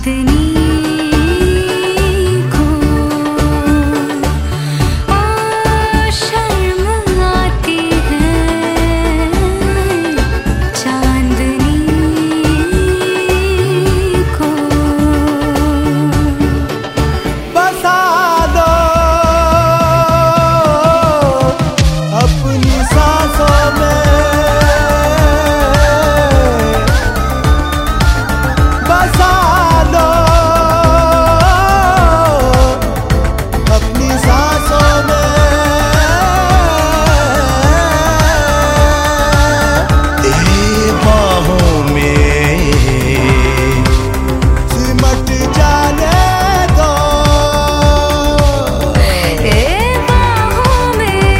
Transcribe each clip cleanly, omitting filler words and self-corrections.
चांदनी को शर्म आती है, चांदनी को बसा दो अपनी सांसों में, बसा दो अपनी सांसों में, बाहों में सिमट जाने दो, बाहों में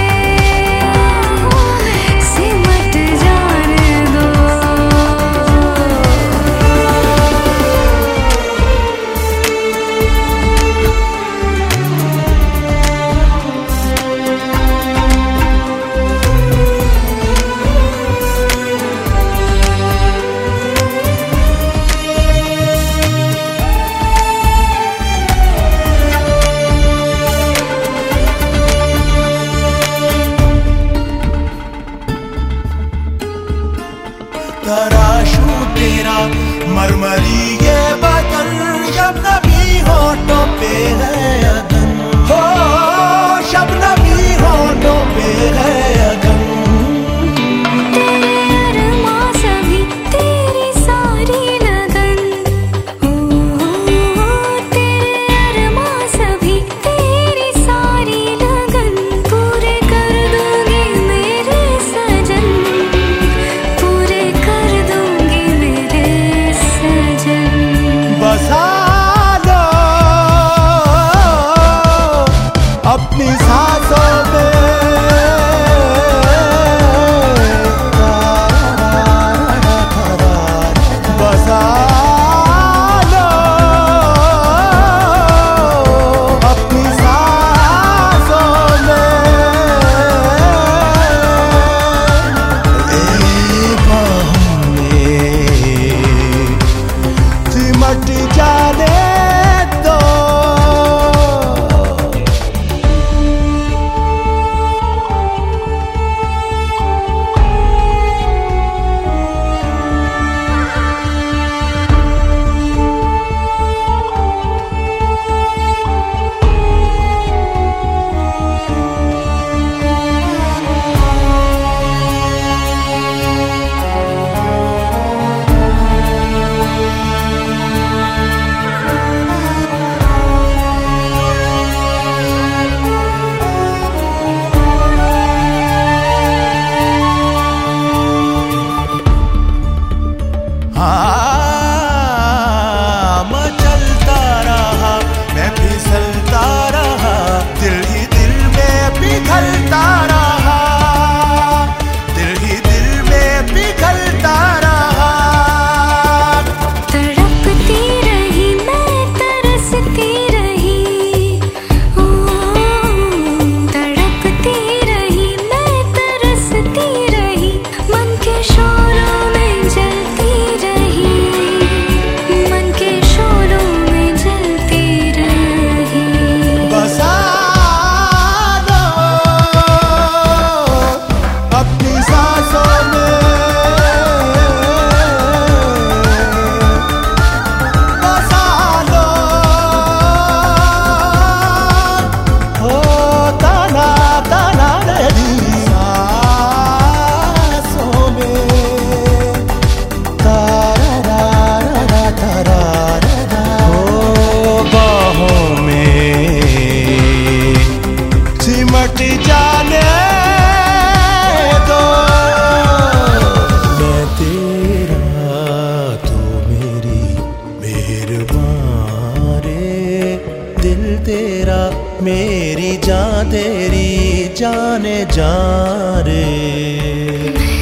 सिमट जाने दो। तराशू तेरा मरमरी ये बदन, शबनमी होठों पे है अगन, हो शबनमी होठों पे है अगन। तेरे अरमां सभी तेरी सारी लगन, तेरे अरमां सभी तेरी सारी लगन, पूरे कर दूंगी मेरे सजन, पूरे कर दूंगी मेरे सजन। बसा दो अपनी सांसों में, बसा दो अपनी सांसों में, बाहों में सिमट जाने दो। मैं चलता रहा, मैं फिसलता रहा, दिल ही दिल में पिघलता रहा, दिल ही दिल में पिघलता रहा। तड़पती रही मैं तरसती रही, ओ तड़पती रही मैं तरसती रही, मन के शोरों में जलती रही, मन के शोरों में जलती रही। बसा दो अपनी सांसों में, बसा दो हो तना तना मेरी सांसों में, तारा तारा हो बाहों में सिमट जाने दो। मैं तेरा तू मेरी मेहरबान रे, दिल तेरा मेरी जान तेरी जाने जा रे।